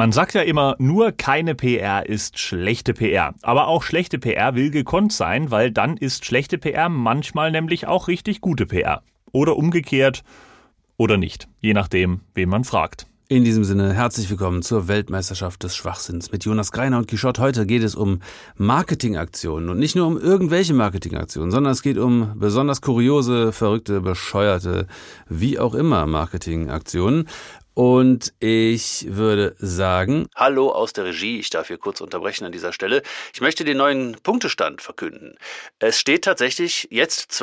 Man sagt ja immer, nur keine PR ist schlechte PR. Aber auch schlechte PR will gekonnt sein, weil dann ist schlechte PR manchmal nämlich auch richtig gute PR. Oder umgekehrt oder nicht, je nachdem, wen man fragt. In diesem Sinne, herzlich willkommen zur Weltmeisterschaft des Schwachsinns mit Jonas Greiner und Quichotte. Heute geht es um Marketingaktionen und nicht nur um irgendwelche Marketingaktionen, sondern es geht um besonders kuriose, verrückte, bescheuerte, wie auch immer Marketingaktionen. Und ich würde sagen, hallo aus der Regie, ich darf hier kurz unterbrechen an dieser Stelle. Ich möchte den neuen Punktestand verkünden. Es steht tatsächlich jetzt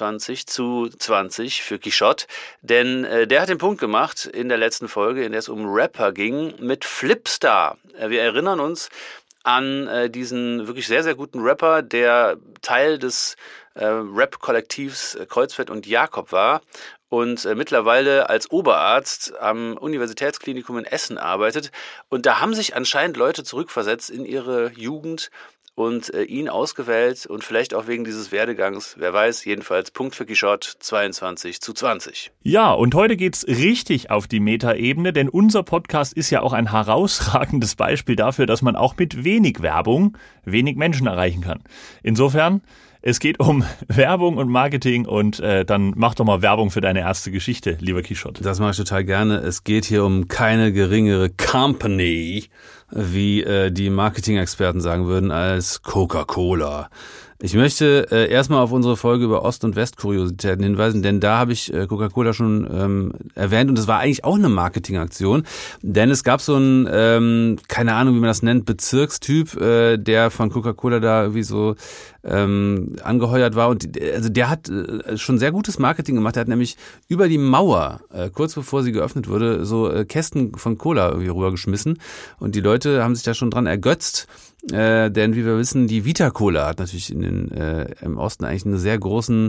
22:20 für Quichotte, denn der hat den Punkt gemacht in der letzten Folge, in der es um Rapper ging, mit Flipstar. Wir erinnern uns an diesen wirklich sehr, sehr guten Rapper, der Teil des Rap-Kollektivs Kreuzfeld und Jakob war und mittlerweile als Oberarzt am Universitätsklinikum in Essen arbeitet. Und da haben sich anscheinend Leute zurückversetzt in ihre Jugend und ihn ausgewählt und vielleicht auch wegen dieses Werdegangs, wer weiß, jedenfalls Punkt für Quichotte 22:20. Ja, und heute geht's richtig auf die Metaebene, denn unser Podcast ist ja auch ein herausragendes Beispiel dafür, dass man auch mit wenig Werbung wenig Menschen erreichen kann. Insofern, es geht um Werbung und Marketing und dann mach doch mal Werbung für deine erste Geschichte, lieber Quichotte. Das mache ich total gerne. Es geht hier um keine geringere Company, wie die Marketing-Experten sagen würden, als Coca-Cola. Ich möchte erstmal auf unsere Folge über Ost- und West-Kuriositäten hinweisen, denn da habe ich Coca-Cola schon erwähnt und es war eigentlich auch eine Marketingaktion, denn es gab so einen, keine Ahnung, wie man das nennt, Bezirkstyp, der von Coca-Cola da irgendwie so angeheuert war und also der hat schon sehr gutes Marketing gemacht. Der hat nämlich über die Mauer, kurz bevor sie geöffnet wurde, so Kästen von Cola irgendwie rübergeschmissen und die Leute haben sich da schon dran ergötzt. Denn wie wir wissen, die Vita Cola hat natürlich im Osten eigentlich einen sehr großen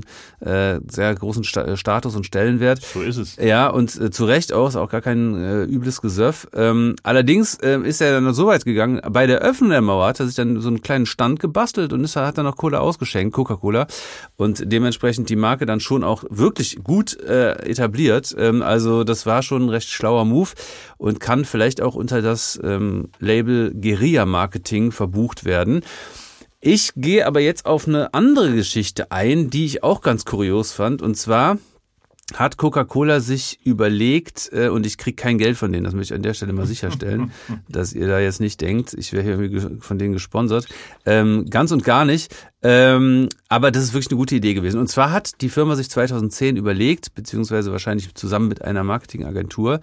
Status und Stellenwert. So ist es. Ja, und zu Recht auch, ist auch gar kein übles Gesöff. Allerdings ist er dann so weit gegangen, bei der Öffnung der Mauer hat er sich dann so einen kleinen Stand gebastelt und hat dann noch Cola ausgeschenkt, Coca-Cola. Und dementsprechend die Marke dann schon auch wirklich gut etabliert. Also das war schon ein recht schlauer Move und kann vielleicht auch unter das Label Guerilla-Marketing verbucht werden. Ich gehe aber jetzt auf eine andere Geschichte ein, die ich auch ganz kurios fand. Und zwar hat Coca-Cola sich überlegt, und ich kriege kein Geld von denen, das möchte ich an der Stelle mal sicherstellen, dass ihr da jetzt nicht denkt, ich wäre hier von denen gesponsert. Ganz und gar nicht. Aber das ist wirklich eine gute Idee gewesen. Und zwar hat die Firma sich 2010 überlegt, beziehungsweise wahrscheinlich zusammen mit einer Marketingagentur,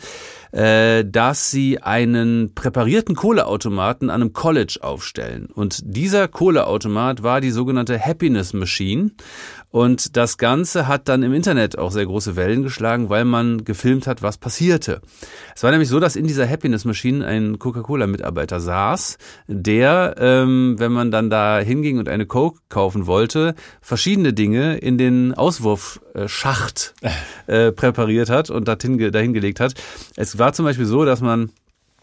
dass sie einen präparierten Cola-Automaten an einem College aufstellen. Und dieser Cola-Automat war die sogenannte Happiness Machine. Und das Ganze hat dann im Internet auch sehr große Wellen geschlagen, weil man gefilmt hat, was passierte. Es war nämlich so, dass in dieser Happiness Machine ein Coca-Cola-Mitarbeiter saß, der, wenn man dann da hinging und eine Coke kaufen wollte, verschiedene Dinge in den Auswurfschacht präpariert hat und dahin gelegt hat. Es war zum Beispiel so, dass man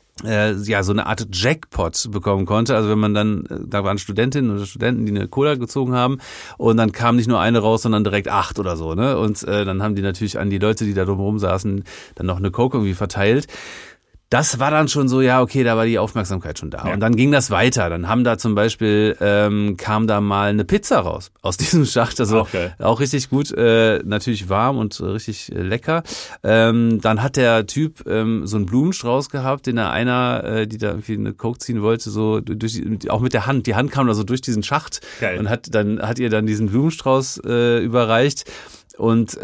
so eine Art Jackpot bekommen konnte. Also wenn man dann, da waren Studentinnen oder Studenten, die eine Cola gezogen haben und dann kam nicht nur eine raus, sondern direkt 8 oder so, ne? Und dann haben die natürlich an die Leute, die da drumherum saßen, dann noch eine Coke irgendwie verteilt. Das war dann schon so, ja, okay, da war die Aufmerksamkeit schon da. Ja. Und dann ging das weiter. Dann haben da zum Beispiel, kam da mal eine Pizza raus aus diesem Schacht. Also auch richtig gut, natürlich warm und richtig lecker. Dann hat der Typ so einen Blumenstrauß gehabt, den die da irgendwie eine Coke ziehen wollte, so auch mit der Hand. Die Hand kam da so durch diesen Schacht. Geil. Und hat ihr dann diesen Blumenstrauß überreicht. Und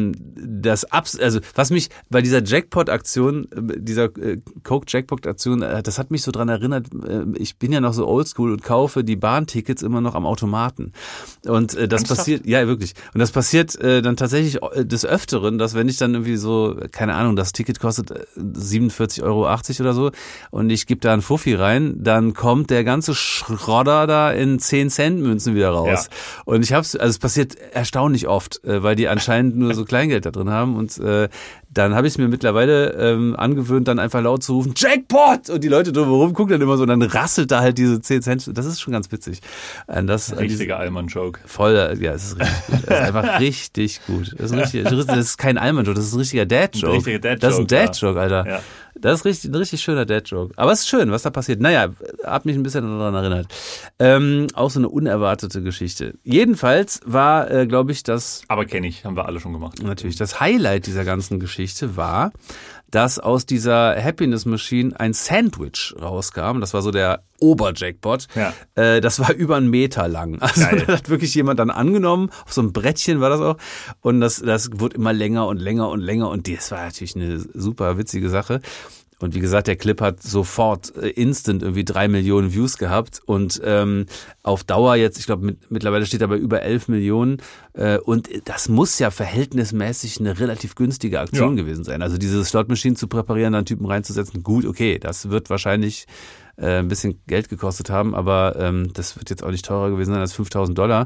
was mich bei dieser Jackpot-Aktion, dieser Coke-Jackpot-Aktion, das hat mich so dran erinnert, ich bin ja noch so oldschool und kaufe die Bahntickets immer noch am Automaten. Und das passiert, ja wirklich, und das passiert dann tatsächlich des Öfteren, dass wenn ich dann irgendwie so, keine Ahnung, das Ticket kostet 47,80 € oder so und ich gebe da einen Fuffi rein, dann kommt der ganze Schrodder da in 10-Cent-Münzen wieder raus. Ja. Und es passiert erstaunlich oft, weil die anscheinend nur so Kleingeld da drin haben und dann habe ich es mir mittlerweile angewöhnt, dann einfach laut zu rufen, Jackpot! Und die Leute drumherum gucken dann immer so und dann rasselt da halt diese 10 Cent. Das ist schon ganz witzig. Richtiger Allmann-Joke. Voll, ja, es ist richtig gut. Das ist einfach richtig gut. Das ist kein Allmann-Joke, das ist ein richtiger Dad-Joke. Das ist ein Dad-Joke, Alter. Ja. Das ist ein richtig schöner Dad-Joke. Aber es ist schön, was da passiert. Naja, hat mich ein bisschen daran erinnert. Auch so eine unerwartete Geschichte. Jedenfalls war, glaube ich, Aber kenne ich, haben wir alle schon gemacht. Natürlich, das Highlight dieser ganzen Geschichte war, dass aus dieser Happiness Machine ein Sandwich rauskam. Das war so der Oberjackpot. Ja. Das war über 1 Meter lang. Also Geil. das hat wirklich jemand dann angenommen. Auf so einem Brettchen war das auch. Und das wurde immer länger und länger und länger. Und das war natürlich eine super witzige Sache. Und wie gesagt, der Clip hat sofort instant irgendwie 3 Millionen Views gehabt und auf Dauer jetzt, ich glaube mittlerweile steht er bei über 11 Millionen und das muss ja verhältnismäßig eine relativ günstige Aktion gewesen sein. Also diese Slot Machine zu präparieren, dann Typen reinzusetzen, gut, okay, das wird wahrscheinlich ein bisschen Geld gekostet haben, aber das wird jetzt auch nicht teurer gewesen sein als $5.000.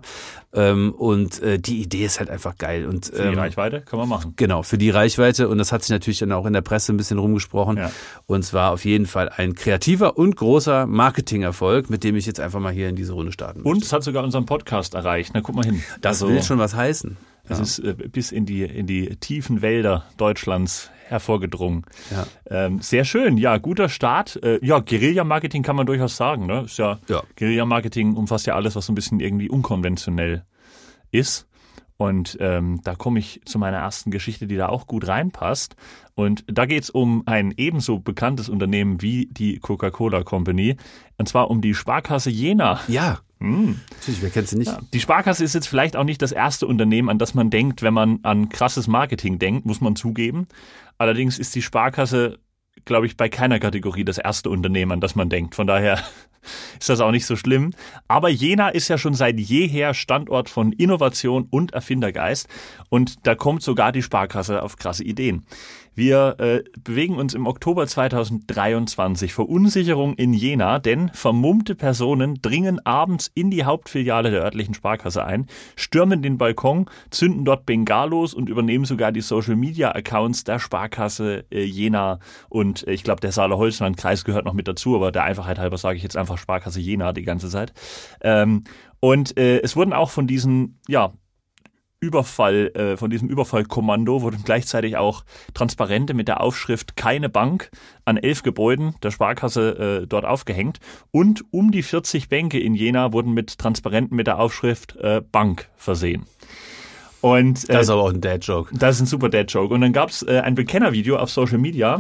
Und die Idee ist halt einfach geil. Und, Für die Reichweite kann man machen. Genau, für die Reichweite. Und das hat sich natürlich dann auch in der Presse ein bisschen rumgesprochen. Ja. Und es war auf jeden Fall ein kreativer und großer Marketingerfolg, mit dem ich jetzt einfach mal hier in diese Runde starten möchte. Und es hat sogar unseren Podcast erreicht. Na, guck mal hin. Das will schon was heißen. Es ist bis in die tiefen Wälder Deutschlands hervorgedrungen. Ja. Sehr schön, ja, guter Start. Guerilla-Marketing kann man durchaus sagen. Ne? Guerilla-Marketing umfasst ja alles, was so ein bisschen irgendwie unkonventionell ist. Und da komme ich zu meiner ersten Geschichte, die da auch gut reinpasst. Und da geht es um ein ebenso bekanntes Unternehmen wie die Coca-Cola Company. Und zwar um die Sparkasse Jena. Ja. Natürlich, wer kennt sie nicht? Ja, die Sparkasse ist jetzt vielleicht auch nicht das erste Unternehmen, an das man denkt, wenn man an krasses Marketing denkt, muss man zugeben. Allerdings ist die Sparkasse, glaube ich, bei keiner Kategorie das erste Unternehmen, an das man denkt. Von daher ist das auch nicht so schlimm. Aber Jena ist ja schon seit jeher Standort von Innovation und Erfindergeist. Und da kommt sogar die Sparkasse auf krasse Ideen. Wir bewegen uns im Oktober 2023. Verunsicherung in Jena, denn vermummte Personen dringen abends in die Hauptfiliale der örtlichen Sparkasse ein, stürmen den Balkon, zünden dort Bengalos und übernehmen sogar die Social-Media-Accounts der Sparkasse Jena. Und ich glaube, der Saale-Holzland-Kreis gehört noch mit dazu, aber der Einfachheit halber sage ich jetzt einfach Sparkasse Jena die ganze Zeit. Es wurden auch von diesem Überfallkommando wurden gleichzeitig auch Transparente mit der Aufschrift "Keine Bank" an 11 Gebäuden der Sparkasse dort aufgehängt und um die 40 Bänke in Jena wurden mit Transparenten mit der Aufschrift "Bank" versehen. Und das ist aber auch ein Dad-Joke. Das ist ein super Dad-Joke. Und dann gab es ein Bekennervideo auf Social Media,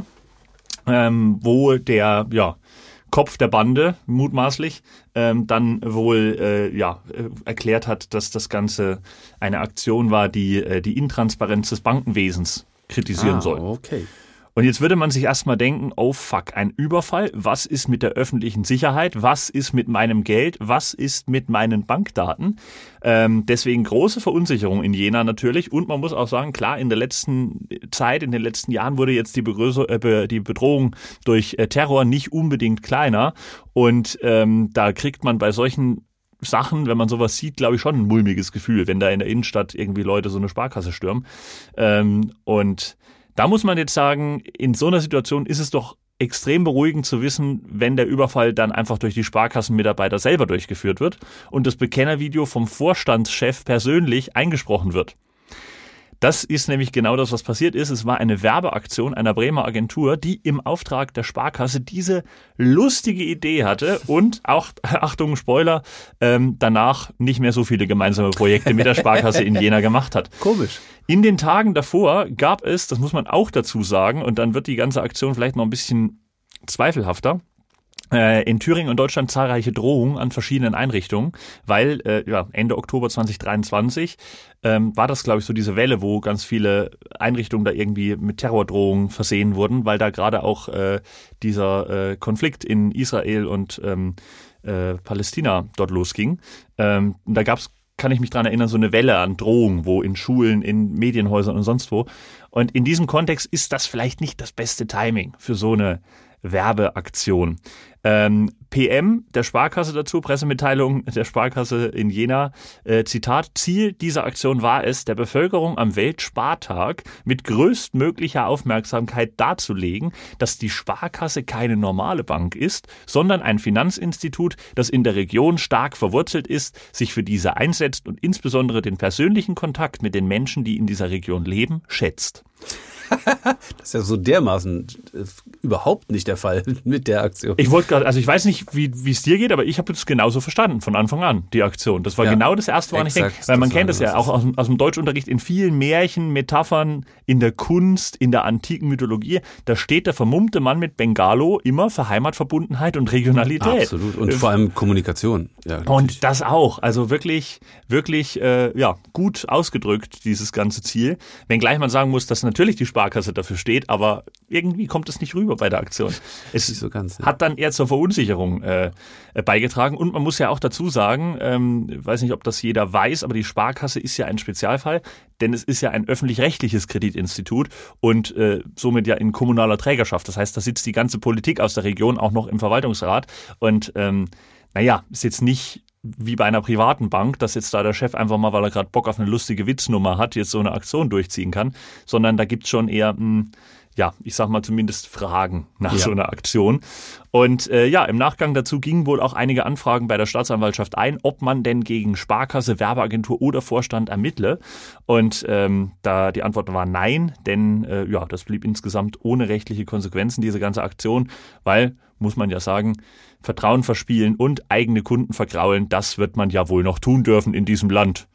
wo der Kopf der Bande, mutmaßlich, dann wohl erklärt hat, dass das Ganze eine Aktion war, die Intransparenz des Bankenwesens kritisieren soll. Okay. Und jetzt würde man sich erstmal denken, oh fuck, ein Überfall, was ist mit der öffentlichen Sicherheit, was ist mit meinem Geld, was ist mit meinen Bankdaten? Deswegen große Verunsicherung in Jena natürlich und man muss auch sagen, klar, in der letzten Zeit, in den letzten Jahren wurde jetzt die Bedrohung durch Terror nicht unbedingt kleiner und da kriegt man bei solchen Sachen, wenn man sowas sieht, glaube ich schon ein mulmiges Gefühl, wenn da in der Innenstadt irgendwie Leute so eine Sparkasse stürmen und da muss man jetzt sagen, in so einer Situation ist es doch extrem beruhigend zu wissen, wenn der Überfall dann einfach durch die Sparkassenmitarbeiter selber durchgeführt wird und das Bekennervideo vom Vorstandschef persönlich eingesprochen wird. Das ist nämlich genau das, was passiert ist. Es war eine Werbeaktion einer Bremer Agentur, die im Auftrag der Sparkasse diese lustige Idee hatte und auch, Achtung, Spoiler, danach nicht mehr so viele gemeinsame Projekte mit der Sparkasse in Jena gemacht hat. Komisch. In den Tagen davor gab es, das muss man auch dazu sagen, und dann wird die ganze Aktion vielleicht noch ein bisschen zweifelhafter, in Thüringen und Deutschland zahlreiche Drohungen an verschiedenen Einrichtungen, weil Ende Oktober 2023 war das, glaube ich, so diese Welle, wo ganz viele Einrichtungen da irgendwie mit Terrordrohungen versehen wurden, weil da gerade auch dieser Konflikt in Israel und Palästina dort losging. Da gab's, kann ich mich dran erinnern, so eine Welle an Drohungen, wo in Schulen, in Medienhäusern und sonst wo. Und in diesem Kontext ist das vielleicht nicht das beste Timing für so eine Werbeaktion. PM der Sparkasse dazu, Pressemitteilung der Sparkasse in Jena, Zitat, Ziel dieser Aktion war es, der Bevölkerung am Weltspartag mit größtmöglicher Aufmerksamkeit darzulegen, dass die Sparkasse keine normale Bank ist, sondern ein Finanzinstitut, das in der Region stark verwurzelt ist, sich für diese einsetzt und insbesondere den persönlichen Kontakt mit den Menschen, die in dieser Region leben, schätzt. Das ist ja so dermaßen überhaupt nicht der Fall mit der Aktion. Ich wollte gerade, also ich weiß nicht, wie es dir geht, aber ich habe es genauso verstanden von Anfang an, die Aktion. Das war genau das Erste, woran ich denke. Weil man kennt es ja auch aus dem Deutschunterricht in vielen Märchen, Metaphern, in der Kunst, in der antiken Mythologie. Da steht der vermummte Mann mit Bengalo immer für Heimatverbundenheit und Regionalität. Absolut. Und vor allem Kommunikation. Ja, und das auch. Also wirklich, wirklich gut ausgedrückt, dieses ganze Ziel. Wenngleich man sagen muss, dass natürlich die Sparkasse dafür steht, aber irgendwie kommt es nicht rüber bei der Aktion. Es nicht so ganz, hat dann eher zur Verunsicherung beigetragen. Und man muss ja auch dazu sagen, weiß nicht, ob das jeder weiß, aber die Sparkasse ist ja ein Spezialfall, denn es ist ja ein öffentlich-rechtliches Kreditinstitut und somit ja in kommunaler Trägerschaft. Das heißt, da sitzt die ganze Politik aus der Region auch noch im Verwaltungsrat. Und ist jetzt nicht wie bei einer privaten Bank, dass jetzt da der Chef einfach mal, weil er gerade Bock auf eine lustige Witznummer hat, jetzt so eine Aktion durchziehen kann, sondern da gibt's schon eher, ich sag mal zumindest Fragen nach so einer Aktion. Und im Nachgang dazu gingen wohl auch einige Anfragen bei der Staatsanwaltschaft ein, ob man denn gegen Sparkasse, Werbeagentur oder Vorstand ermittle. Und da die Antwort war nein, denn das blieb insgesamt ohne rechtliche Konsequenzen, diese ganze Aktion, weil, muss man ja sagen, Vertrauen verspielen und eigene Kunden vergraulen, das wird man ja wohl noch tun dürfen in diesem Land.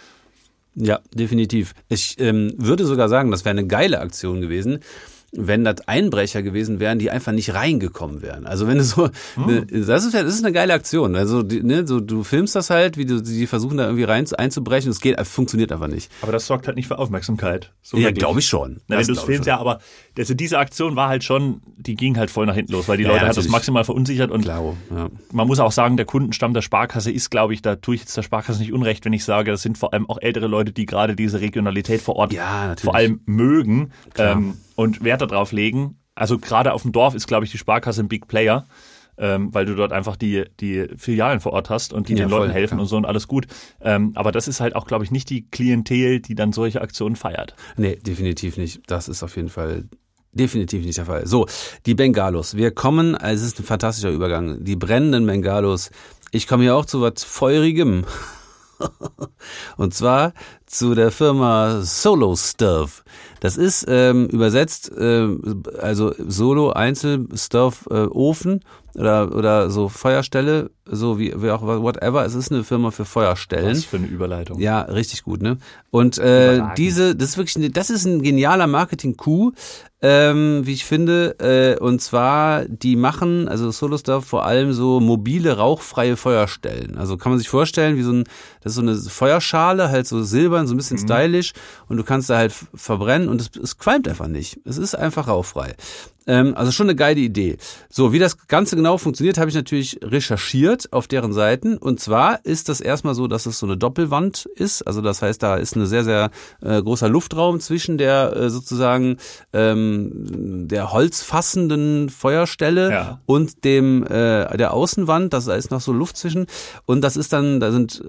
Ja, definitiv. Ich würde sogar sagen, das wäre eine geile Aktion gewesen, wenn das Einbrecher gewesen wären, die einfach nicht reingekommen wären. Also wenn du so, das ist eine geile Aktion. Also du filmst das halt, wie die versuchen da irgendwie einzubrechen. Es funktioniert einfach nicht. Aber das sorgt halt nicht für Aufmerksamkeit. So ja, glaube ich schon. Wenn du es filmst, ja, aber diese Aktion war halt schon, die ging halt voll nach hinten los, weil die Leute hat das maximal verunsichert und man muss auch sagen, der Kundenstamm der Sparkasse ist, glaube ich, da tue ich jetzt der Sparkasse nicht unrecht, wenn ich sage, das sind vor allem auch ältere Leute, die gerade diese Regionalität vor Ort vor allem mögen. Und Wert darauf legen. Also gerade auf dem Dorf ist, glaube ich, die Sparkasse ein Big Player, weil du dort einfach die Filialen vor Ort hast und die den Leuten helfen und so und alles gut. Aber das ist halt auch, glaube ich, nicht die Klientel, die dann solche Aktionen feiert. Nee, definitiv nicht. Das ist auf jeden Fall definitiv nicht der Fall. So, die Bengalos. Es ist ein fantastischer Übergang. Die brennenden Bengalos. Ich komme hier auch zu was Feurigem. Und zwar zu der Firma Solo Stove. Das ist übersetzt, also Solo, Einzel, Stove, Ofen oder so Feuerstelle, so wie auch whatever. Es ist eine Firma für Feuerstellen. Was für eine Überleitung. Ja, richtig gut, ne? Und das ist wirklich, das ist ein genialer Marketing-Coup, wie ich finde. Und zwar, die machen, also Solo Stove vor allem so mobile, rauchfreie Feuerstellen. Also kann man sich vorstellen, das ist so eine Feuerschale, halt so silbern, so ein bisschen stylisch und du kannst da halt verbrennen und es qualmt einfach nicht. Es ist einfach rauchfrei. Also schon eine geile Idee. So, wie das Ganze genau funktioniert, habe ich natürlich recherchiert auf deren Seiten. Und zwar ist das erstmal so, dass es so eine Doppelwand ist. Also das heißt, da ist ein sehr, sehr großer Luftraum zwischen der sozusagen der holzfassenden Feuerstelle und dem der Außenwand. Da ist noch so Luft zwischen. Und das ist dann, da sind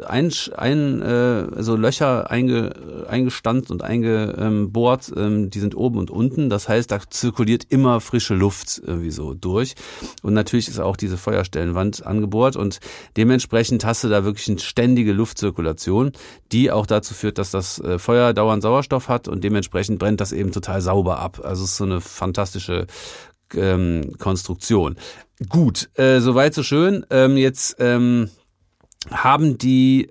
so Löcher eingestanzt und eingebohrt. Die sind oben und unten. Das heißt, da zirkuliert immer frische Luft irgendwie so durch. Und natürlich ist auch diese Feuerstellenwand angebohrt und dementsprechend hast du da wirklich eine ständige Luftzirkulation, die auch dazu führt, dass das Feuer dauernd Sauerstoff hat und dementsprechend brennt das eben total sauber ab. Also es ist so eine fantastische Konstruktion. Gut, soweit so schön. Jetzt haben die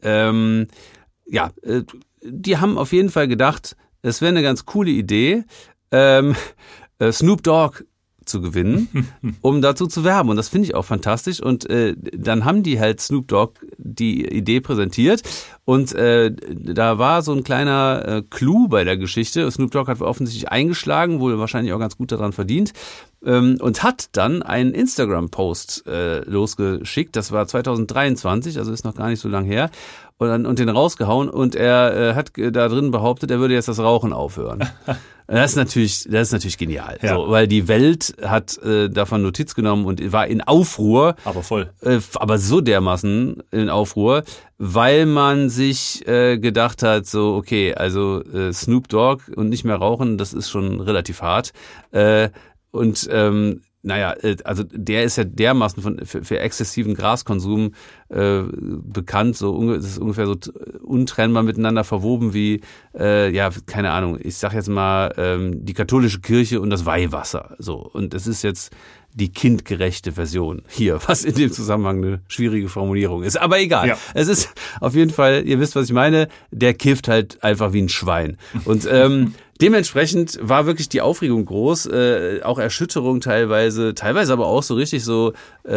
haben auf jeden Fall gedacht, es wäre eine ganz coole Idee, Snoop Dogg zu gewinnen, um dazu zu werben. Und das finde ich auch fantastisch. Und dann haben die halt Snoop Dogg die Idee präsentiert. Und da war so ein kleiner Clou bei der Geschichte. Snoop Dogg hat offensichtlich eingeschlagen, wohl wahrscheinlich auch ganz gut daran verdient. Und hat dann einen Instagram-Post losgeschickt. Das war 2023, also ist noch gar nicht so lang her. Und den rausgehauen. Und er hat da drin behauptet, er würde jetzt das Rauchen aufhören. Das ist natürlich genial. Ja. So, weil die Welt hat davon Notiz genommen und war in Aufruhr. Aber voll. Aber so dermaßen in Aufruhr, weil man sich gedacht hat, so, okay, also Snoop Dogg und nicht mehr rauchen, das ist schon relativ hart. Und also der ist ja dermaßen für exzessiven Graskonsum bekannt, das ist ungefähr so untrennbar miteinander verwoben wie, keine Ahnung, ich sag jetzt mal, die katholische Kirche und das Weihwasser. So. Und es ist jetzt die kindgerechte Version hier, was in dem Zusammenhang eine schwierige Formulierung ist. Aber egal. Ja. Es ist auf jeden Fall, ihr wisst, was ich meine, der kifft halt einfach wie ein Schwein. Und dementsprechend war wirklich die Aufregung groß, auch Erschütterung teilweise aber auch so richtig so,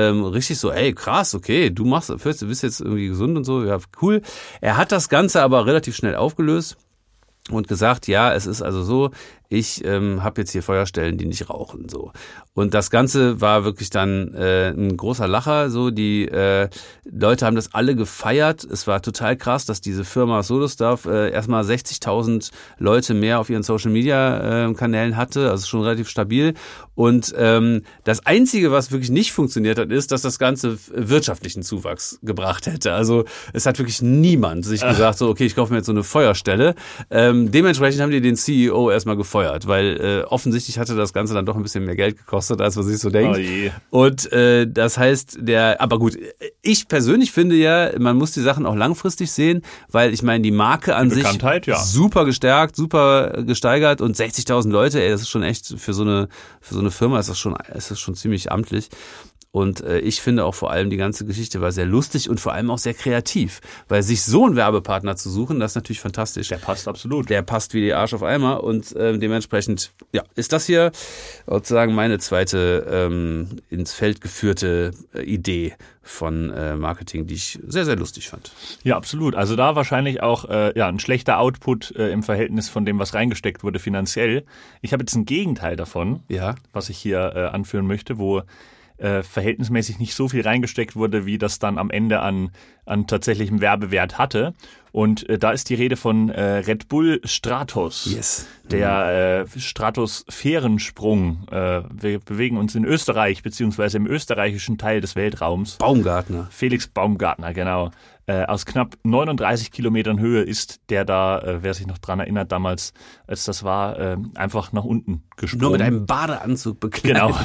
ey, krass, okay, du bist jetzt irgendwie gesund und so, ja, cool. Er hat das Ganze aber relativ schnell aufgelöst und gesagt, ja, es ist also so, ich habe jetzt hier Feuerstellen, die nicht rauchen, so. Und das Ganze war wirklich dann ein großer Lacher, so. Die Leute haben das alle gefeiert. Es war total krass, dass diese Firma Solostuff erstmal 60.000 Leute mehr auf ihren Social-Media-Kanälen hatte, also schon relativ stabil. Und das Einzige, was wirklich nicht funktioniert hat, ist, dass das Ganze wirtschaftlichen Zuwachs gebracht hätte. Also es hat wirklich niemand sich gesagt, so, okay, ich kaufe mir jetzt so eine Feuerstelle. Dementsprechend haben die den CEO erstmal gefeuert, weil offensichtlich hatte das Ganze dann doch ein bisschen mehr Geld gekostet, als man sich so denkt. Oh je. Und das heißt, aber gut, ich persönlich finde ja, man muss die Sachen auch langfristig sehen, weil ich meine, die Marke an sich super gestärkt, super gesteigert und 60.000 Leute, ey, das ist schon echt für so eine Firma ist das schon ziemlich amtlich. Und ich finde auch vor allem, die ganze Geschichte war sehr lustig und vor allem auch sehr kreativ. Weil sich so einen Werbepartner zu suchen, das ist natürlich fantastisch. Der passt absolut. Der passt wie die Arsch auf Eimer. Und dementsprechend, ja, ist das hier sozusagen meine zweite ins Feld geführte Idee von Marketing, die ich sehr, sehr lustig fand. Ja, absolut. Also da wahrscheinlich auch ein schlechter Output im Verhältnis von dem, was reingesteckt wurde finanziell. Ich habe jetzt ein Gegenteil davon, was ich hier anführen möchte, wo verhältnismäßig nicht so viel reingesteckt wurde, wie das dann am Ende an tatsächlichem Werbewert hatte. Und da ist die Rede von Red Bull Stratos. Yes. Der Stratosphärensprung. Wir bewegen uns in Österreich, beziehungsweise im österreichischen Teil des Weltraums. Baumgartner. Felix Baumgartner, genau. Aus knapp 39 Kilometern Höhe ist der da, wer sich noch dran erinnert, damals, als das war, einfach nach unten gesprungen. Nur mit einem Badeanzug bekleidet.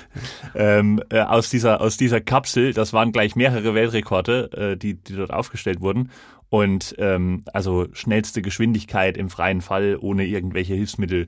Genau. Aus dieser Kapsel, das waren gleich mehrere Weltrekorde, die dort aufgestellt wurden. Und also schnellste Geschwindigkeit im freien Fall, ohne irgendwelche Hilfsmittel,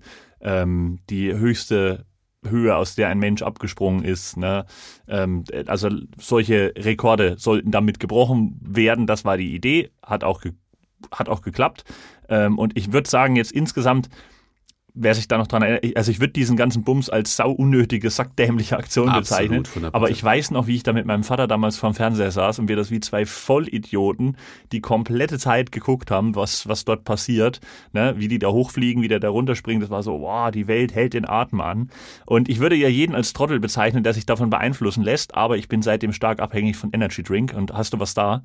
die höchste Höhe, aus der ein Mensch abgesprungen ist. Ne? Also solche Rekorde sollten damit gebrochen werden. Das war die Idee, hat auch geklappt. Und ich würde sagen, jetzt insgesamt, wer sich da noch dran erinnert, also ich würde diesen ganzen Bums als sauunnötige, sackdämliche Aktion bezeichnen. 100%. Aber ich weiß noch, wie ich da mit meinem Vater damals vorm Fernseher saß und wir das wie zwei Vollidioten die komplette Zeit geguckt haben, was dort passiert, ne? Wie die da hochfliegen, wie der da runterspringen. Das war so, wow, die Welt hält den Atem an. Und ich würde ja jeden als Trottel bezeichnen, der sich davon beeinflussen lässt, aber ich bin seitdem stark abhängig von Energy Drink. Und hast du was da?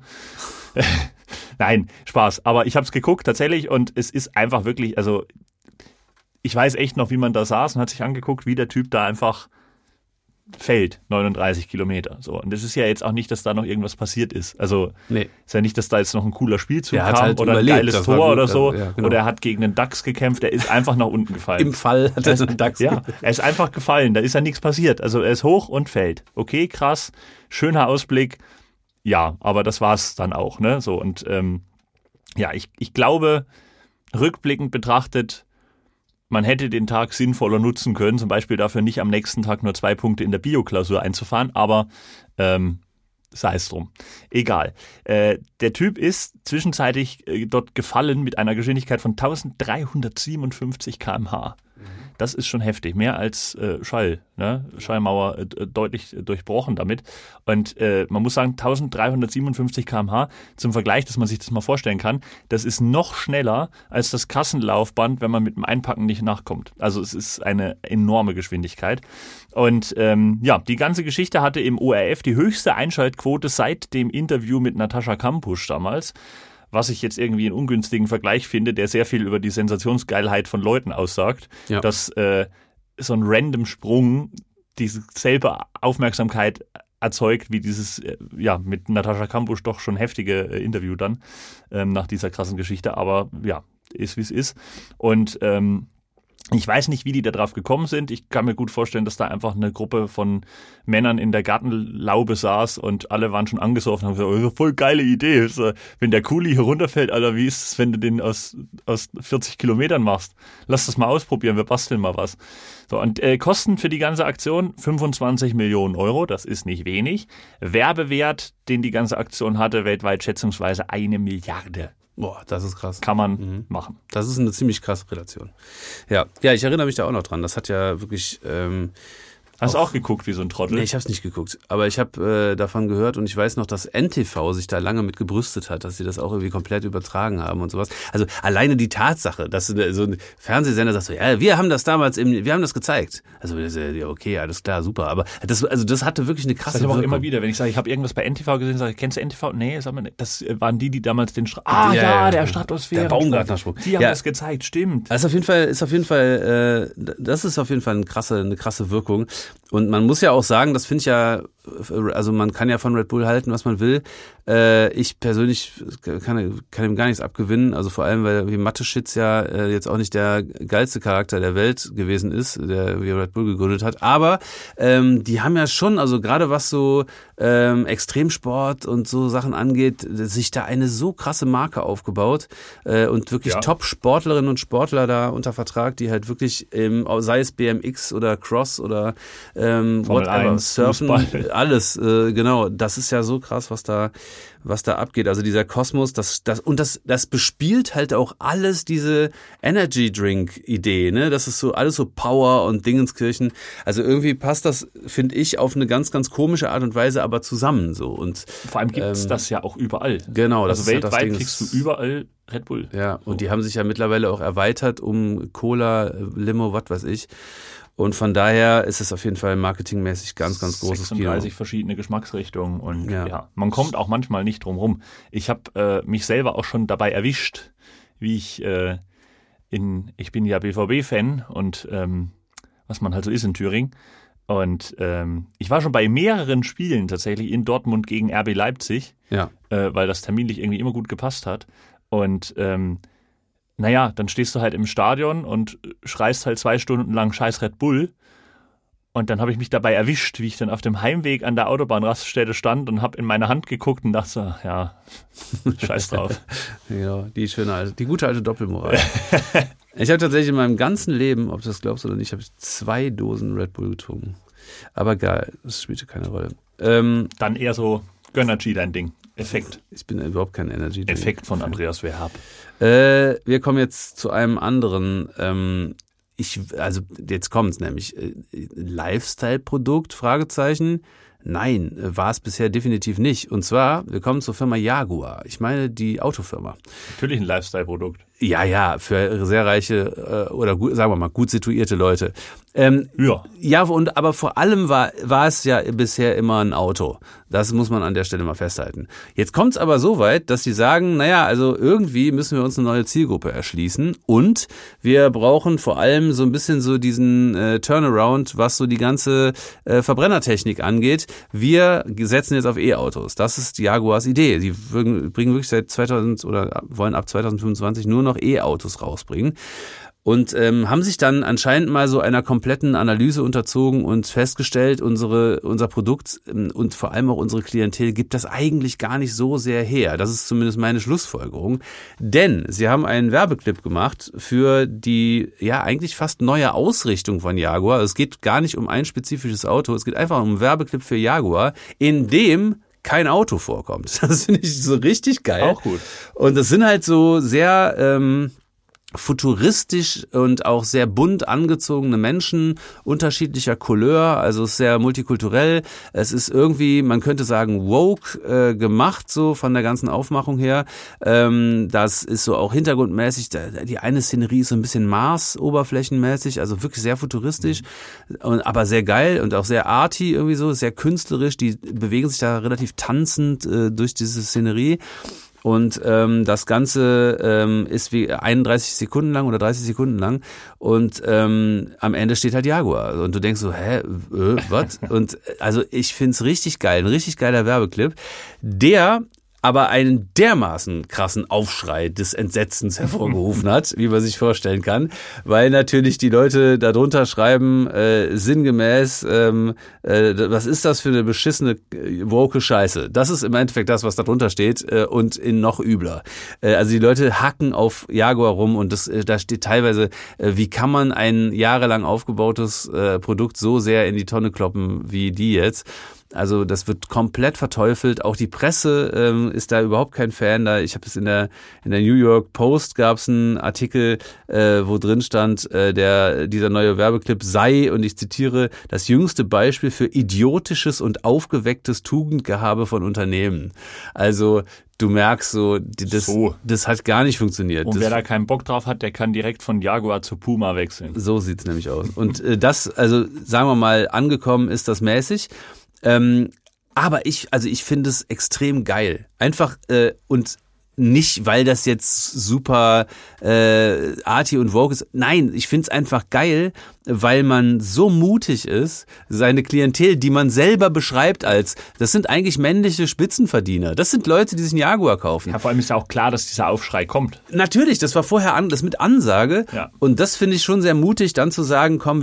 Nein, Spaß. Aber ich habe es geguckt tatsächlich und es ist einfach wirklich, also ich weiß echt noch, wie man da saß und hat sich angeguckt, wie der Typ da einfach fällt, 39 Kilometer. So. Und es ist ja jetzt auch nicht, dass da noch irgendwas passiert ist. Also ist ja nicht, dass da jetzt noch ein cooler Spielzug kam halt oder überlebt. Ein geiles Tor oder so. Ja, genau. Oder er hat gegen den Dachs gekämpft, er ist einfach nach unten gefallen. Im Fall hat er so einen Dachs. Ja, er ist einfach gefallen, da ist ja nichts passiert. Also er ist hoch und fällt. Okay, krass, schöner Ausblick. Ja, aber das war's dann auch. Ne? So, und ich glaube, rückblickend betrachtet, man hätte den Tag sinnvoller nutzen können, zum Beispiel dafür nicht am nächsten Tag nur 2 Punkte in der Bio-Klausur einzufahren, aber sei es drum. Egal. Der Typ ist zwischenzeitlich dort gefallen mit einer Geschwindigkeit von 1357 km/h. Das ist schon heftig, mehr als Schall, ne? Schallmauer deutlich durchbrochen damit. Und man muss sagen, 1357 km/h, zum Vergleich, dass man sich das mal vorstellen kann, das ist noch schneller als das Kassenlaufband, wenn man mit dem Einpacken nicht nachkommt. Also es ist eine enorme Geschwindigkeit. Und die ganze Geschichte hatte im ORF die höchste Einschaltquote seit dem Interview mit Natascha Kampusch damals. Was ich jetzt irgendwie einen ungünstigen Vergleich finde, der sehr viel über die Sensationsgeilheit von Leuten aussagt, dass so ein random Sprung dieselbe Aufmerksamkeit erzeugt, wie dieses mit Natascha Kampusch doch schon heftige Interview dann nach dieser krassen Geschichte, aber ja, ist wie es ist. Und Ich weiß nicht, wie die da drauf gekommen sind. Ich kann mir gut vorstellen, dass da einfach eine Gruppe von Männern in der Gartenlaube saß und alle waren schon angesoffen und haben gesagt, oh, voll geile Idee. Wenn der Kuli hier runterfällt, Alter, wie ist es, wenn du den aus 40 Kilometern machst? Lass das mal ausprobieren, wir basteln mal was. So, und Kosten für die ganze Aktion 25 Millionen Euro, das ist nicht wenig. Werbewert, den die ganze Aktion hatte, weltweit schätzungsweise 1 Milliarde. Boah, das ist krass. Kann man machen. Das ist eine ziemlich krasse Relation. Ja, ich erinnere mich da auch noch dran. Das hat ja wirklich... Hast du auch geguckt wie so ein Trottel? Nee, ich habe es nicht geguckt. Aber ich habe davon gehört und ich weiß noch, dass NTV sich da lange mit gebrüstet hat, dass sie das auch irgendwie komplett übertragen haben und sowas. Also alleine die Tatsache, dass so ein Fernsehsender sagt so, ja, wir haben das damals wir haben das gezeigt. Also ja, okay, alles klar, super. Aber das hatte wirklich eine krasse Wirkung. Das ist aber auch Wirkung. immer wieder, wenn ich sage, ich habe irgendwas bei NTV gesehen, sage ich, kennst du NTV? Nee, sag mal nicht. Das waren die damals den der Stratosphäre. Der Baumgartnersprung. Die haben das gezeigt, stimmt. Das ist auf jeden Fall eine krasse Wirkung. Und man muss ja auch sagen, das finde ich ja, also man kann ja von Red Bull halten, was man will. Ich persönlich kann ihm gar nichts abgewinnen, also vor allem, weil wie Mateschitz ja jetzt auch nicht der geilste Charakter der Welt gewesen ist, der wie Red Bull gegründet hat. Aber die haben ja schon, also gerade was so Extremsport und so Sachen angeht, sich da eine so krasse Marke aufgebaut und wirklich Top-Sportlerinnen und Sportler da unter Vertrag, die halt wirklich, sei es BMX oder Cross oder whatever, Surfen, Fußball. Alles, genau. Das ist ja so krass, was da abgeht. Also dieser Kosmos, das bespielt halt auch alles diese Energy Drink Idee, ne? Das ist so alles so Power und Dingenskirchen. Also irgendwie passt das, finde ich, auf eine ganz, ganz komische Art und Weise aber zusammen so. Und vor allem gibt's das ja auch überall. Genau, das also ist weltweit ja das Ding, kriegst du überall Red Bull. Ja, und die haben sich ja mittlerweile auch erweitert um Cola, Limo, was weiß ich. Und von daher ist es auf jeden Fall marketingmäßig ganz, ganz großes 36 verschiedene Geschmacksrichtungen und man kommt auch manchmal nicht drum rum. Ich habe mich selber auch schon dabei erwischt, wie ich bin ja BVB-Fan und was man halt so ist in Thüringen. Und ich war schon bei mehreren Spielen tatsächlich in Dortmund gegen RB Leipzig, weil das terminlich irgendwie immer gut gepasst hat. Und dann stehst du halt im Stadion und schreist halt 2 Stunden lang scheiß Red Bull. Und dann habe ich mich dabei erwischt, wie ich dann auf dem Heimweg an der Autobahnraststätte stand und habe in meine Hand geguckt und dachte so, ja, scheiß drauf. Genau, die gute alte Doppelmoral. Ich habe tatsächlich in meinem ganzen Leben, ob du das glaubst oder nicht, habe ich 2 Dosen Red Bull getrunken. Aber egal, das spielte keine Rolle. Dann eher so Gönnergy dein Ding. Effekt. Ich bin überhaupt kein Energy. Effekt von Andreas Werhab. Wir kommen jetzt zu einem anderen. Jetzt kommt's nämlich. Lifestyle-Produkt? Fragezeichen. Nein, war es bisher definitiv nicht. Und zwar, wir kommen zur Firma Jaguar. Ich meine die Autofirma. Natürlich ein Lifestyle-Produkt. Ja, für sehr reiche oder sagen wir mal gut situierte Leute. Aber vor allem war es ja bisher immer ein Auto. Das muss man an der Stelle mal festhalten. Jetzt kommt es aber so weit, dass sie sagen, also irgendwie müssen wir uns eine neue Zielgruppe erschließen und wir brauchen vor allem so ein bisschen so diesen Turnaround, was so die ganze Verbrennertechnik angeht. Wir setzen jetzt auf E-Autos. Das ist Jaguars Idee. Sie bringen wirklich seit 2000 oder wollen ab 2025 nur noch E-Autos rausbringen. Und haben sich dann anscheinend mal so einer kompletten Analyse unterzogen und festgestellt, unser Produkt und vor allem auch unsere Klientel gibt das eigentlich gar nicht so sehr her. Das ist zumindest meine Schlussfolgerung. Denn sie haben einen Werbeclip gemacht für die eigentlich fast neue Ausrichtung von Jaguar. Es geht gar nicht um ein spezifisches Auto, es geht einfach um einen Werbeclip für Jaguar, in dem kein Auto vorkommt. Das finde ich so richtig geil. Auch gut. Und das sind halt so sehr futuristisch und auch sehr bunt angezogene Menschen unterschiedlicher Couleur, also sehr multikulturell. Es ist irgendwie, man könnte sagen, woke gemacht, so von der ganzen Aufmachung her. Das ist so auch hintergrundmäßig, die eine Szenerie ist so ein bisschen Mars-oberflächenmäßig, also wirklich sehr futuristisch, aber sehr geil und auch sehr arty irgendwie so, sehr künstlerisch. Die bewegen sich da relativ tanzend durch diese Szenerie. Und das Ganze ist wie 31 Sekunden lang oder 30 Sekunden lang und am Ende steht halt Jaguar und du denkst so, was? Und also ich find's richtig geil, ein richtig geiler Werbeclip, der aber einen dermaßen krassen Aufschrei des Entsetzens hervorgerufen hat, wie man sich vorstellen kann, weil natürlich die Leute darunter schreiben, sinngemäß, was ist das für eine beschissene woke Scheiße? Das ist im Endeffekt das, was darunter steht und in noch übler. Also die Leute hacken auf Jaguar rum und da steht teilweise, wie kann man ein jahrelang aufgebautes Produkt so sehr in die Tonne kloppen wie die jetzt? Also das wird komplett verteufelt. Auch die Presse ist da überhaupt kein Fan. Ich habe es in der New York Post gab es einen Artikel, wo drin stand, dieser neue Werbeclip sei, und ich zitiere, das jüngste Beispiel für idiotisches und aufgewecktes Tugendgehabe von Unternehmen. Also du merkst das hat gar nicht funktioniert. Und wer da keinen Bock drauf hat, der kann direkt von Jaguar zu Puma wechseln. So sieht's nämlich aus. Und also sagen wir mal, angekommen ist das mäßig. Aber ich finde es extrem geil. Einfach und nicht, weil das jetzt super arty und vogue ist. Nein, ich finde es einfach geil, weil man so mutig ist, seine Klientel, die man selber beschreibt das sind eigentlich männliche Spitzenverdiener. Das sind Leute, die sich einen Jaguar kaufen. Ja, vor allem ist ja auch klar, dass dieser Aufschrei kommt. Natürlich, das war vorher das mit Ansage. Ja. Und das finde ich schon sehr mutig, dann zu sagen, komm,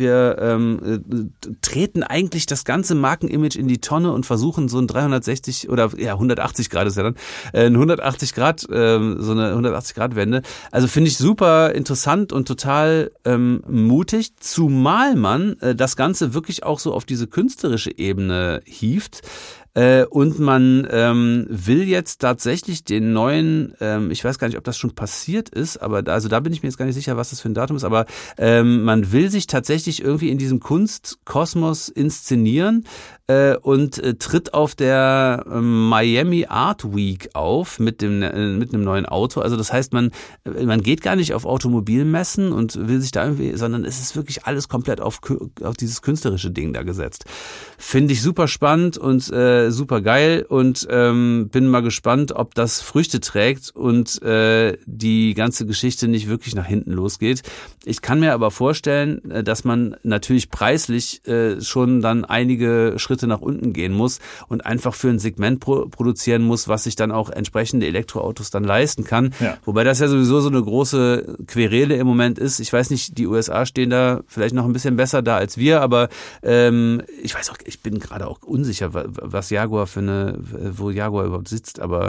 wir treten eigentlich das ganze Markenimage in die Tonne und versuchen so ein 360 oder 180 Grad ist ja dann, ein 180 Grad, so eine 180 Grad Wende. Also finde ich super interessant und total mutig. Zumal man das Ganze wirklich auch so auf diese künstlerische Ebene hieft. Und man will jetzt tatsächlich den neuen, ich weiß gar nicht, ob das schon passiert ist, aber da bin ich mir jetzt gar nicht sicher, was das für ein Datum ist, aber man will sich tatsächlich irgendwie in diesem Kunstkosmos inszenieren und tritt auf der Miami Art Week auf mit einem neuen Auto. Also das heißt, man geht gar nicht auf Automobilmessen und will sich da irgendwie, sondern es ist wirklich alles komplett auf dieses künstlerische Ding da gesetzt. Finde ich super spannend und super geil und bin mal gespannt, ob das Früchte trägt und die ganze Geschichte nicht wirklich nach hinten losgeht. Ich kann mir aber vorstellen, dass man natürlich preislich schon dann einige Schritte nach unten gehen muss und einfach für ein Segment produzieren muss, was sich dann auch entsprechende Elektroautos dann leisten kann. Ja. Wobei das ja sowieso so eine große Querele im Moment ist. Ich weiß nicht, die USA stehen da vielleicht noch ein bisschen besser da als wir, aber ich weiß auch, ich bin gerade auch unsicher, was Jaguar wo Jaguar überhaupt sitzt, aber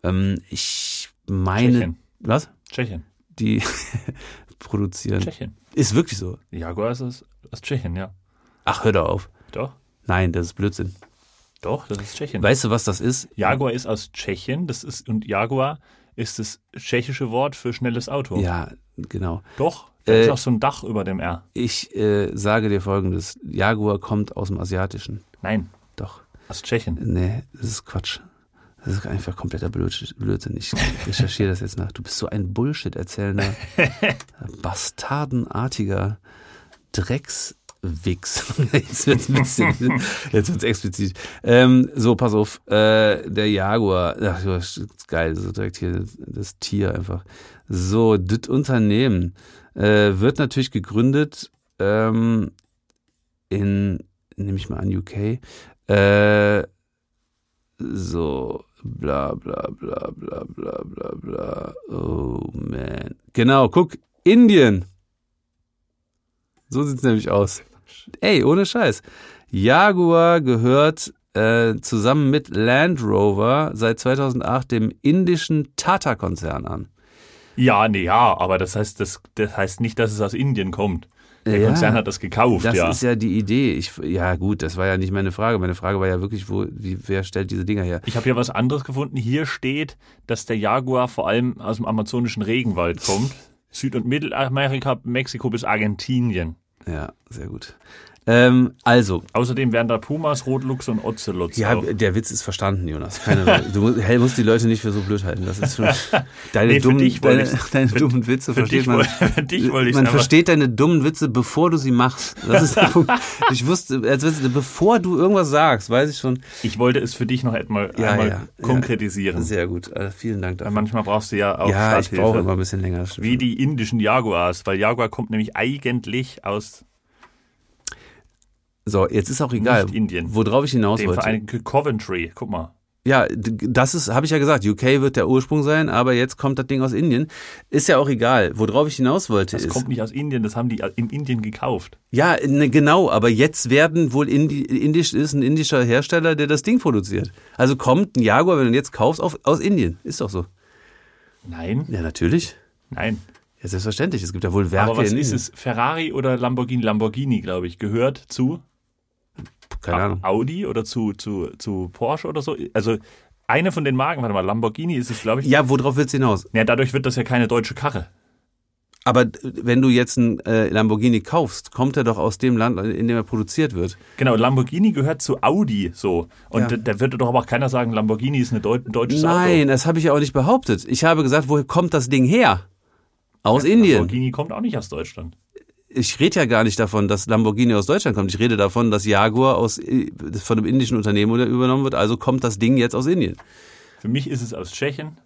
ich meine... Tschechien. Was? Tschechien. Die produzieren. Tschechien. Ist wirklich so. Jaguar ist aus Tschechien, ja. Ach, hör doch auf. Doch. Nein, das ist Blödsinn. Doch, das ist Tschechien. Weißt du, was das ist? Jaguar ist aus Tschechien, und Jaguar ist das tschechische Wort für schnelles Auto. Ja, genau. Doch, da ist auch so ein Dach über dem R. Ich sage dir Folgendes, Jaguar kommt aus dem Asiatischen. Nein. Doch. Aus Tschechien. Nee, das ist Quatsch. Das ist einfach kompletter Blödsinn. Ich recherchiere das jetzt nach. Du bist so ein Bullshit-erzählender, bastardenartiger Dreckswichs. Jetzt wird's explizit. So, pass auf. Der Jaguar. Ach, das ist geil. So direkt hier das Tier einfach. So, das Unternehmen wird natürlich gegründet nehme ich mal an, UK. So, bla bla bla bla bla bla bla. Oh man. Genau, guck, Indien. So sieht's nämlich aus. Ey, ohne Scheiß. Jaguar gehört zusammen mit Land Rover seit 2008 dem indischen Tata-Konzern an. Ja, aber das heißt nicht, dass es aus Indien kommt. Der Konzern hat das gekauft, Das ist ja die Idee. Gut, das war ja nicht meine Frage. Meine Frage war ja wirklich, wer stellt diese Dinger her? Ich habe hier was anderes gefunden. Hier steht, dass der Jaguar vor allem aus dem amazonischen Regenwald kommt. Süd- und Mittelamerika, Mexiko bis Argentinien. Ja, sehr gut. Außerdem wären da Pumas, Rotluchs und Ozelots. Ja, der Witz ist verstanden, Jonas. Keine Sorge. Du musst die Leute nicht für so blöd halten. Das ist schon deine dummen Witze versteht man. Man versteht deine dummen Witze, bevor du sie machst. Das ist der Punkt. Ich wusste, bevor du irgendwas sagst, weiß ich schon. Ich wollte es für dich noch einmal konkretisieren. Sehr gut. Vielen Dank dafür. Manchmal brauchst du ja auch Starthilfe. Ich brauche immer ein bisschen länger. Wie die indischen Jaguars, weil Jaguar kommt nämlich eigentlich aus... So, jetzt ist auch egal, Indien. worauf ich hinaus wollte. Dem Vereinigten Coventry, guck mal. Ja, habe ich ja gesagt, UK wird der Ursprung sein, aber jetzt kommt das Ding aus Indien. Ist ja auch egal. Worauf ich hinaus wollte Das kommt nicht aus Indien, das haben die in Indien gekauft. Ja, genau, aber jetzt werden wohl ist ein indischer Hersteller, der das Ding produziert. Also kommt ein Jaguar, wenn du ihn jetzt kaufst, aus Indien. Ist doch so. Nein. Ja, natürlich. Nein. Ja, selbstverständlich. Es gibt ja wohl Werke aber was in ist Indien. es? Ferrari oder Lamborghini? Lamborghini, glaube ich, gehört zu Keine Ahnung. Audi oder zu Porsche oder so. Also eine von den Marken, warte mal, Lamborghini ist es, glaube ich. Ja, worauf willst du hinaus? Ja, dadurch wird das ja keine deutsche Karre. Aber wenn du jetzt einen Lamborghini kaufst, kommt er doch aus dem Land, in dem er produziert wird. Genau, Lamborghini gehört zu Audi so. Und Ja. da würde doch aber auch keiner sagen, Lamborghini ist ein deutsches Auto. Nein, das habe ich ja auch nicht behauptet. Ich habe gesagt, woher kommt das Ding her? Aus Indien. Lamborghini kommt auch nicht aus Deutschland. Ich rede ja gar nicht davon, dass Lamborghini aus Deutschland kommt. Ich rede davon, dass Jaguar von einem indischen Unternehmen übernommen wird. Also kommt das Ding jetzt aus Indien. Für mich ist es aus Tschechien.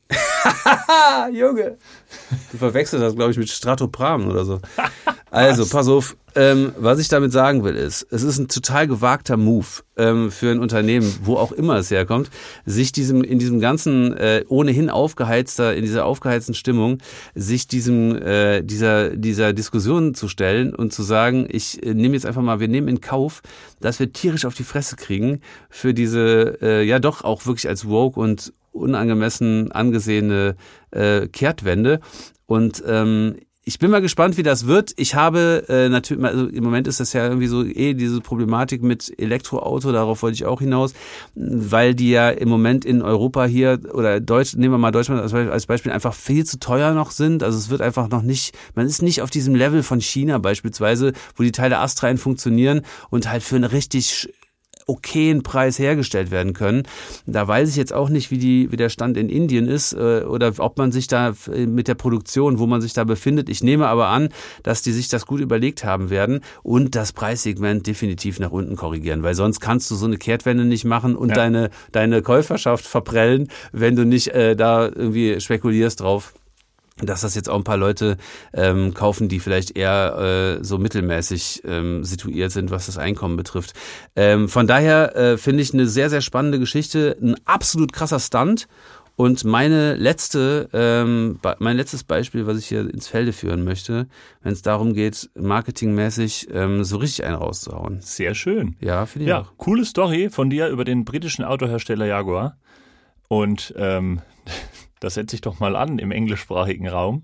Ah, Junge. Du verwechselst das, glaube ich, mit Stratopram oder so. Also, pass auf. Was ich damit sagen will, ist, es ist ein total gewagter Move für ein Unternehmen, wo auch immer es herkommt, sich in diesem ganzen ohnehin in dieser aufgeheizten Stimmung, sich dieser Diskussion zu stellen und zu sagen, wir nehmen in Kauf, dass wir tierisch auf die Fresse kriegen für diese, ja doch auch wirklich als woke und unangemessen angesehene Kehrtwende. Und ich bin mal gespannt, wie das wird. Ich habe natürlich, also im Moment ist das ja irgendwie so diese Problematik mit Elektroauto, darauf wollte ich auch hinaus, weil die ja im Moment in Europa hier oder nehmen wir mal Deutschland als Beispiel, einfach viel zu teuer noch sind. Also es wird einfach noch nicht, man ist nicht auf diesem Level von China beispielsweise, wo die Teile astrein funktionieren und halt für eine richtig okayen Preis hergestellt werden können. Da weiß ich jetzt auch nicht, wie der Stand in Indien ist oder ob man sich da mit der Produktion, wo man sich da befindet. Ich nehme aber an, dass die sich das gut überlegt haben werden und das Preissegment definitiv nach unten korrigieren, weil sonst kannst du so eine Kehrtwende nicht machen und deine Käuferschaft verprellen, wenn du nicht da irgendwie spekulierst drauf, dass das jetzt auch ein paar Leute kaufen, die vielleicht eher so mittelmäßig situiert sind, was das Einkommen betrifft. Von daher finde ich eine sehr, sehr spannende Geschichte, ein absolut krasser Stunt. Und mein letztes Beispiel, was ich hier ins Felde führen möchte, wenn es darum geht, marketingmäßig so richtig einen rauszuhauen. Sehr schön. Ja, finde ich auch. Coole Story von dir über den britischen Autohersteller Jaguar. Und das setze ich doch mal an im englischsprachigen Raum.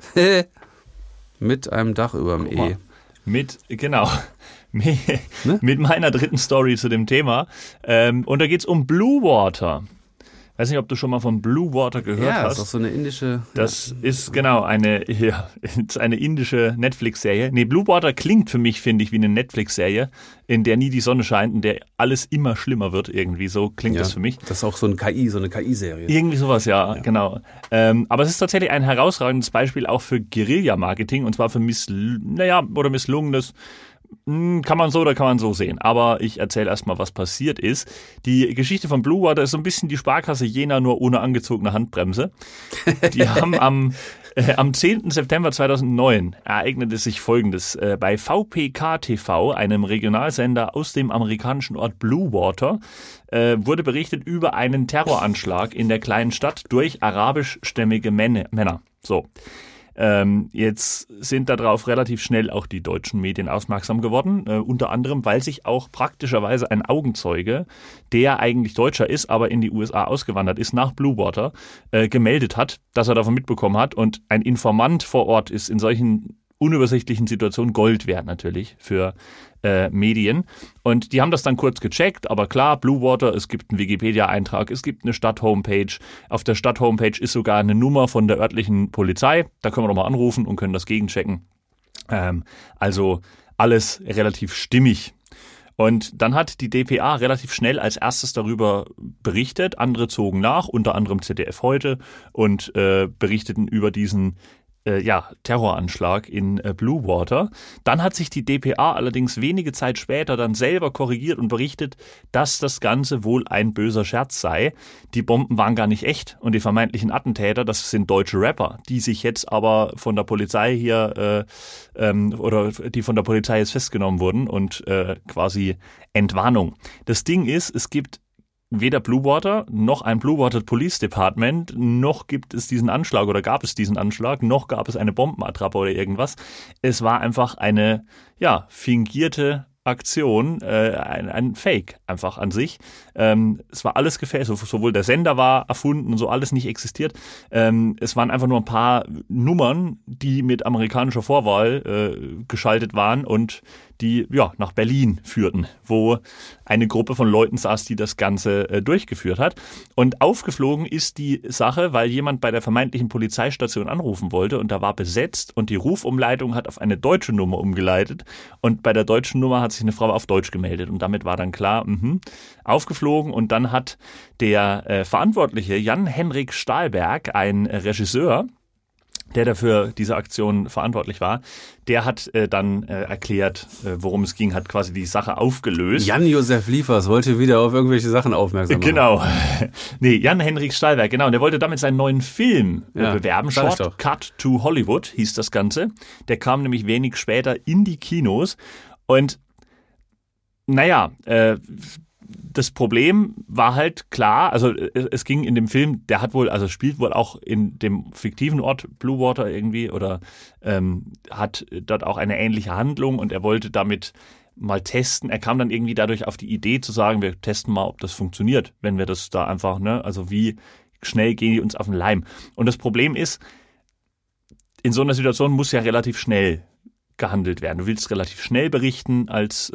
Mit einem Dach über dem E. Mit meiner dritten Story zu dem Thema. Und da geht's um Blue Water. Weiß nicht, ob du schon mal von Blue Water gehört hast. Ja, das ist auch so eine indische... Das ist genau eine indische Netflix-Serie. Nee, Blue Water klingt für mich, finde ich, wie eine Netflix-Serie, in der nie die Sonne scheint, in der alles immer schlimmer wird irgendwie. So klingt das für mich. Das ist auch so eine KI-Serie. Irgendwie sowas, ja, genau. Aber es ist tatsächlich ein herausragendes Beispiel auch für Guerilla-Marketing und zwar für misslungenes. Kann man so oder kann man so sehen. Aber ich erzähle erstmal, was passiert ist. Die Geschichte von Blue Water ist so ein bisschen die Sparkasse Jena, nur ohne angezogene Handbremse. Die haben am 10. September 2009 ereignete sich Folgendes. Bei VPK TV, einem Regionalsender aus dem amerikanischen Ort Blue Water, wurde berichtet über einen Terroranschlag in der kleinen Stadt durch arabischstämmige Männer. So. Jetzt sind darauf relativ schnell auch die deutschen Medien aufmerksam geworden, unter anderem, weil sich auch praktischerweise ein Augenzeuge, der eigentlich Deutscher ist, aber in die USA ausgewandert ist, nach Blue Water, gemeldet hat, dass er davon mitbekommen hat und ein Informant vor Ort ist in solchen unübersichtlichen Situationen Gold wert natürlich für Medien. Und die haben das dann kurz gecheckt, aber klar, Blue Water, es gibt einen Wikipedia-Eintrag, es gibt eine Stadt-Homepage. Auf der Stadt-Homepage ist sogar eine Nummer von der örtlichen Polizei. Da können wir doch mal anrufen und können das gegenchecken. Also alles relativ stimmig. Und dann hat die dpa relativ schnell als erstes darüber berichtet. Andere zogen nach, unter anderem ZDF heute und berichteten über diesen Terroranschlag in Blue Water. Dann hat sich die dpa allerdings wenige Zeit später dann selber korrigiert und berichtet, dass das Ganze wohl ein böser Scherz sei. Die Bomben waren gar nicht echt und die vermeintlichen Attentäter, das sind deutsche Rapper, die sich jetzt aber von der Polizei hier die von der Polizei jetzt festgenommen wurden und quasi Entwarnung. Das Ding ist, es gibt weder Bluewater noch ein Bluewater Police Department, noch gibt es diesen Anschlag oder gab es diesen Anschlag, noch gab es eine Bombenattrappe oder irgendwas. Es war einfach eine, fingierte Aktion, ein Fake einfach an sich. Es war alles gefälscht, sowohl der Sender war erfunden und so, alles nicht existiert. Es waren einfach nur ein paar Nummern, die mit amerikanischer Vorwahl geschaltet waren und die nach Berlin führten, wo eine Gruppe von Leuten saß, die das Ganze durchgeführt hat. Und aufgeflogen ist die Sache, weil jemand bei der vermeintlichen Polizeistation anrufen wollte und da war besetzt und die Rufumleitung hat auf eine deutsche Nummer umgeleitet und bei der deutschen Nummer hat sich eine Frau auf Deutsch gemeldet und damit war dann klar, aufgeflogen und dann hat der Verantwortliche Jan-Henrik Stahlberg, ein Regisseur, der dafür diese Aktion verantwortlich war, der hat dann erklärt, worum es ging, hat quasi die Sache aufgelöst. Jan-Josef Liefers wollte wieder auf irgendwelche Sachen aufmerksam machen. Genau. Nee, Jan-Henrik Stahlberg, genau. Und der wollte damit seinen neuen Film bewerben. Shortcut to Hollywood hieß das Ganze. Der kam nämlich wenig später in die Kinos. Und das Problem war halt klar, also es ging in dem Film, der hat wohl, also spielt wohl auch in dem fiktiven Ort Bluewater irgendwie oder hat dort auch eine ähnliche Handlung und er wollte damit mal testen. Er kam dann irgendwie dadurch auf die Idee zu sagen, wir testen mal, ob das funktioniert, wenn wir das da einfach, also wie schnell gehen die uns auf den Leim. Und das Problem ist, in so einer Situation muss ja relativ schnell gehandelt werden. Du willst relativ schnell berichten als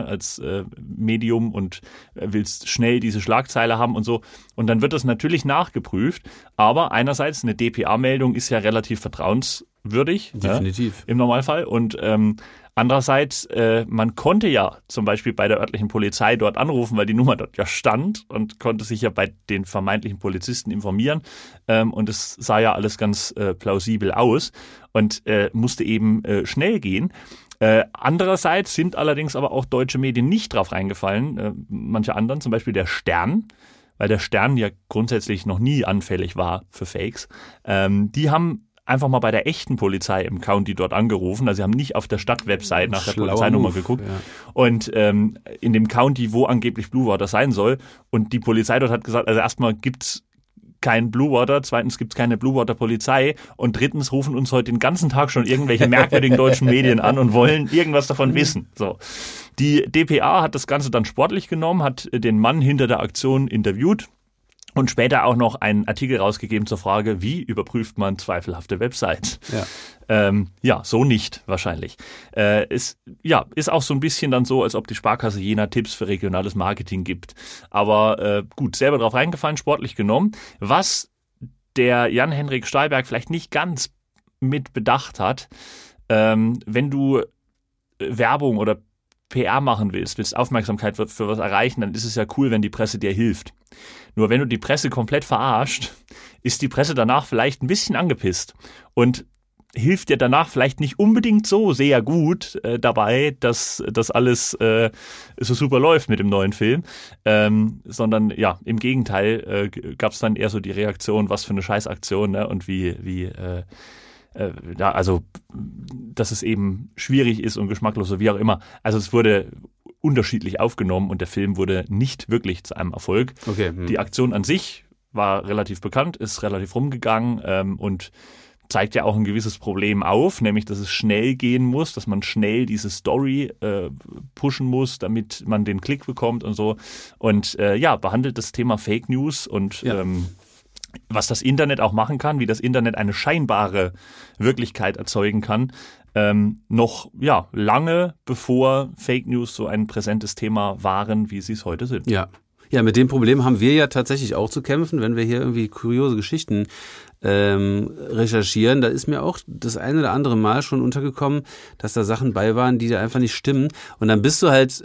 Medium und willst schnell diese Schlagzeile haben und so. Und dann wird das natürlich nachgeprüft. Aber einerseits eine dpa-Meldung ist ja relativ vertrauenswürdig. Definitiv. Im Normalfall. Und andererseits, man konnte ja zum Beispiel bei der örtlichen Polizei dort anrufen, weil die Nummer dort ja stand und konnte sich ja bei den vermeintlichen Polizisten informieren. Und es sah ja alles ganz plausibel aus und musste eben schnell gehen. Andererseits sind allerdings aber auch deutsche Medien nicht drauf reingefallen. Manche anderen, zum Beispiel der Stern, weil der Stern ja grundsätzlich noch nie anfällig war für Fakes. Die haben einfach mal bei der echten Polizei im County dort angerufen. Also sie haben nicht auf der Stadtwebsite nach der Polizeinummer geguckt. Ja. Und in dem County, wo angeblich Bluewater sein soll. Und die Polizei dort hat gesagt, also erstmal gibt's kein Bluewater, zweitens gibt's keine Bluewater-Polizei und drittens rufen uns heute den ganzen Tag schon irgendwelche merkwürdigen deutschen Medien an und wollen irgendwas davon wissen. So. Die dpa hat das Ganze dann sportlich genommen, hat den Mann hinter der Aktion interviewt und später auch noch einen Artikel rausgegeben zur Frage, wie überprüft man zweifelhafte Websites? Ja. So nicht wahrscheinlich. Ist auch so ein bisschen dann so, als ob die Sparkasse Jena Tipps für regionales Marketing gibt. Aber gut, selber drauf reingefallen, sportlich genommen. Was der Jan-Henrik Stahlberg vielleicht nicht ganz mit bedacht hat, wenn du Werbung oder PR machen willst Aufmerksamkeit für was erreichen, dann ist es ja cool, wenn die Presse dir hilft. Nur wenn du die Presse komplett verarscht, ist die Presse danach vielleicht ein bisschen angepisst und hilft dir danach vielleicht nicht unbedingt so sehr gut dabei, dass das alles so super läuft mit dem neuen Film, sondern ja, im Gegenteil gab es dann eher so die Reaktion, was für eine Scheißaktion, ne? Und dass es eben schwierig ist und geschmacklos, so wie auch immer. Also es wurde unterschiedlich aufgenommen und der Film wurde nicht wirklich zu einem Erfolg. Okay. Die Aktion an sich war relativ bekannt, ist relativ rumgegangen und zeigt ja auch ein gewisses Problem auf, nämlich, dass es schnell gehen muss, dass man schnell diese Story pushen muss, damit man den Klick bekommt und so. Und behandelt das Thema Fake News und was das Internet auch machen kann, wie das Internet eine scheinbare Wirklichkeit erzeugen kann, noch lange bevor Fake News so ein präsentes Thema waren, wie sie es heute sind. Ja, mit dem Problem haben wir ja tatsächlich auch zu kämpfen, wenn wir hier irgendwie kuriose Geschichten recherchieren. Da ist mir auch das ein oder andere Mal schon untergekommen, dass da Sachen bei waren, die da einfach nicht stimmen. Und dann bist du halt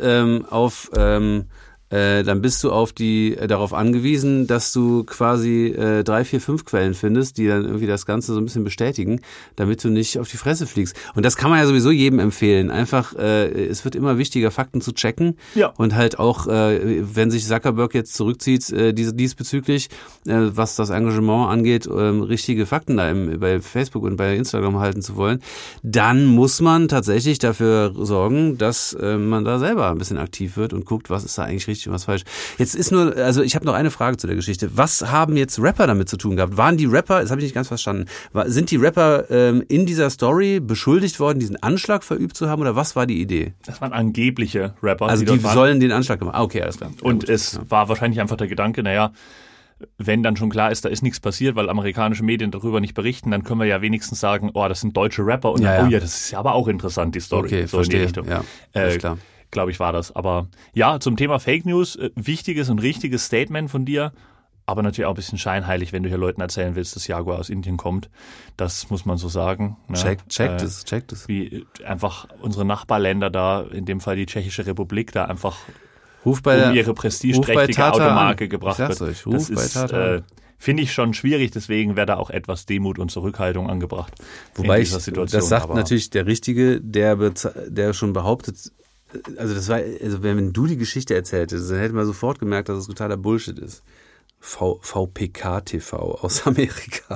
darauf angewiesen, dass du quasi 3, 4, 5 Quellen findest, die dann irgendwie das Ganze so ein bisschen bestätigen, damit du nicht auf die Fresse fliegst. Und das kann man ja sowieso jedem empfehlen. Einfach, es wird immer wichtiger, Fakten zu checken. Ja. Und halt auch, wenn sich Zuckerberg jetzt zurückzieht, diesbezüglich, was das Engagement angeht, richtige Fakten da bei Facebook und bei Instagram halten zu wollen, dann muss man tatsächlich dafür sorgen, dass man da selber ein bisschen aktiv wird und guckt, was ist da eigentlich richtig richtig und was falsch. Jetzt ist nur, also ich habe noch eine Frage zu der Geschichte. Was haben jetzt Rapper damit zu tun gehabt? Waren die Rapper, das habe ich nicht ganz verstanden, sind die Rapper in dieser Story beschuldigt worden, diesen Anschlag verübt zu haben oder was war die Idee? Das waren angebliche Rapper. Also die sollen den Anschlag gemacht haben. Okay, alles klar. Und es war wahrscheinlich einfach der Gedanke, naja, wenn dann schon klar ist, da ist nichts passiert, weil amerikanische Medien darüber nicht berichten, dann können wir ja wenigstens sagen, oh, das sind deutsche Rapper und dann, oh ja, das ist ja aber auch interessant, die Story. Okay, so verstehe. In die Richtung. Ja, alles klar. Glaube ich, war das. Aber ja, zum Thema Fake News, wichtiges und richtiges Statement von dir, aber natürlich auch ein bisschen scheinheilig, wenn du hier Leuten erzählen willst, dass Jaguar aus Indien kommt. Das muss man so sagen. Checkt es. Wie einfach unsere Nachbarländer da, in dem Fall die Tschechische Republik, da einfach ihre prestigeträchtige Automarke gebracht wird. Das ist, finde ich schon schwierig, deswegen wäre da auch etwas Demut und Zurückhaltung angebracht. Wobei in dieser Situation. Das sagt natürlich der Richtige, der schon behauptet, also wenn du die Geschichte erzählt hättest, dann hätte man sofort gemerkt, dass es totaler Bullshit ist. VPK-TV aus Amerika.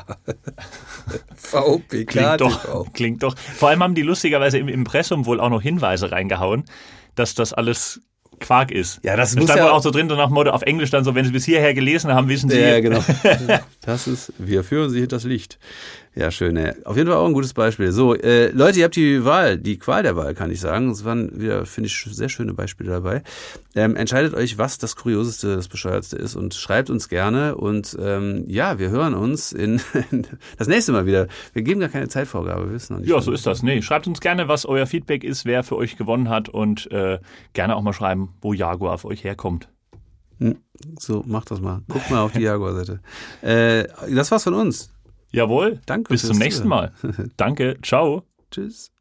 VPK-TV. Klingt doch. Vor allem haben die lustigerweise im Impressum wohl auch noch Hinweise reingehauen, dass das alles Quark ist. Ja, das stand wohl auch so drin, so nach dem Motto auf Englisch dann so, wenn Sie bis hierher gelesen haben, wissen Sie. Ja, genau. Wir führen Sie hinters Licht. Ja, schön. Auf jeden Fall auch ein gutes Beispiel. So, Leute, ihr habt die Qual der Wahl, kann ich sagen. Es waren wieder, finde ich, sehr schöne Beispiele dabei. Entscheidet euch, was das Kurioseste, das Bescheuertste ist und schreibt uns gerne. Und ja, wir hören uns das nächste Mal wieder. Wir geben gar keine Zeitvorgabe, wir wissen noch nicht. Ja, so ist das. Nee, schreibt uns gerne, was euer Feedback ist, wer für euch gewonnen hat und gerne auch mal schreiben, wo Jaguar für euch herkommt. So, macht das mal. Guckt mal auf die Jaguar-Seite. Das war's von uns. Jawohl. Danke. Bis zum nächsten Mal. Danke. Ciao. Tschüss.